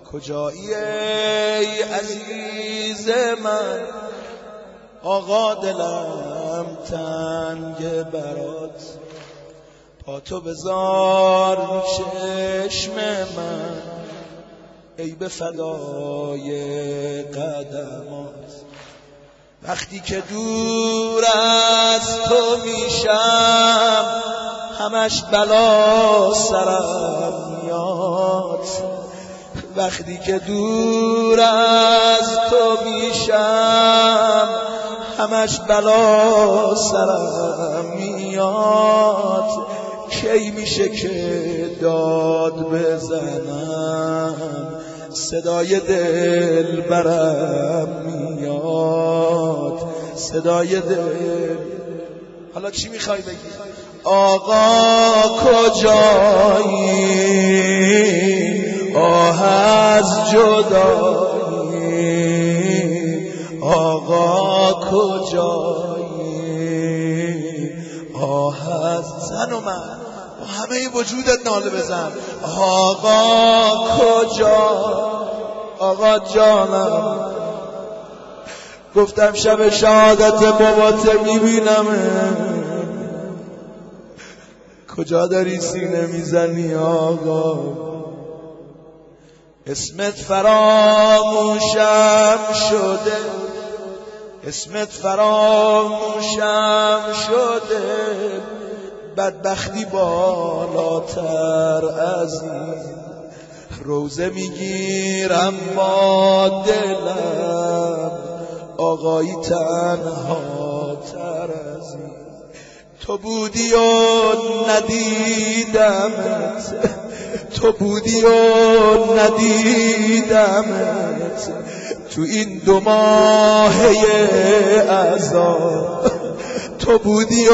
کجایی ای عزیز من؟ آقا دلم تنگ برات، پا تو بذار رو چشم من، ای به فدای قدمات. وقتی که دور از تو میشم همش بلا سرم میاد. وقتی که دور از تو میشم همش بلا سرم میاد. کی میشه که داد بزنم صدای دل برم میاد، صدای دل. حالا چی میخوای بگی؟ آقا کجایی؟ آه از جدایی. آقا کجایی؟ آه از زن و من با همه وجودت ناله بزن. آقا کجا؟ آقا جانم، گفتم شب شهادت بابات میبینم، کجا داری سینه میزنی آقا؟ اسمت فراموشم شده، اسمت فراموشم شده، بدبختی بالاتر از این. روزه میگیرم با دلم، آقایی تنها تر از این. تو بودی و ندیدمت، تو بودی و ندیدمت، تو این 2 ماهه عذاب. تو بودی و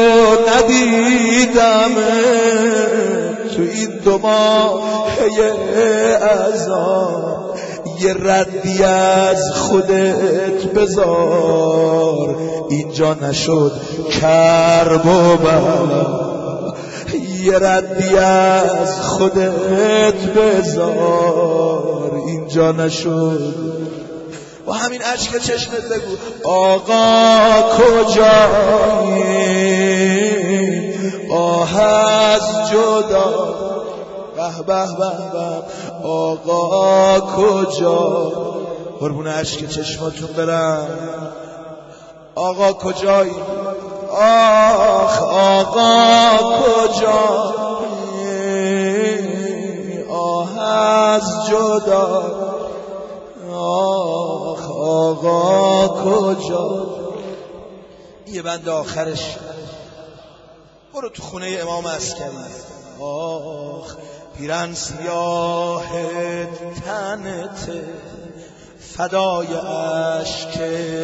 ندیدمت، تو این 2 ماهه عذاب. یه ردی از خودت بذار، اینجا نشد کرب و بلا. یه ردی از خودت بذار، اینجا نشد. با همین اشک چشمت بگو آقا کجایی؟ آه از جدا. به به به به. آقا کجا؟ قربون اشک چشماتون برم. آقا کجایی؟ آخ آقا کجایی؟ آه از جدا. آخ آقا کجا؟ یه بند آخرش برو تو خونه امام عسکری. آخ پیرن سیاه تنت، فدای اشک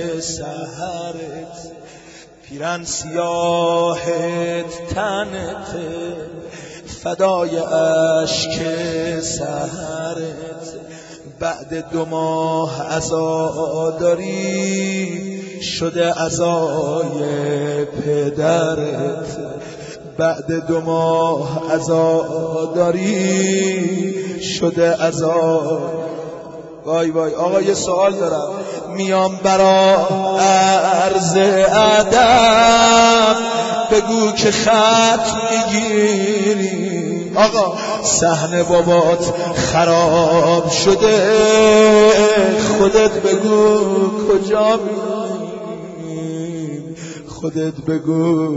سحرت. پیرن سیاه تنت، فدای اشک سحرت. بعد 2 ماه عزاداری شده عزای پدرت. بعد 2 ماه عزاداری شده عزا. وای وای. آقا یه سوال دارم، میام برا عرض ادب، بگو که خط میگیری. آقا صحن بابات خراب شده، خودت بگو کجا میری؟ خودت بگو،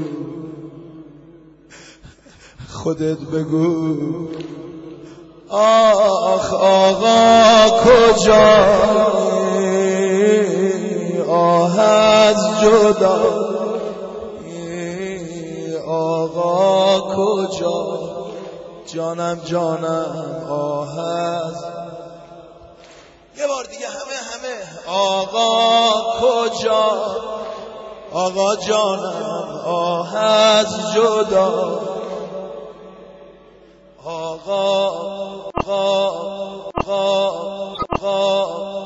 خودت بگو. آخ آقا کجایی؟ آه از جدا. آقا کجا؟ جانم جانم. آه از. یه بار دیگه همه. آقا کجا؟ آقا جانم. آه از جدا. آقا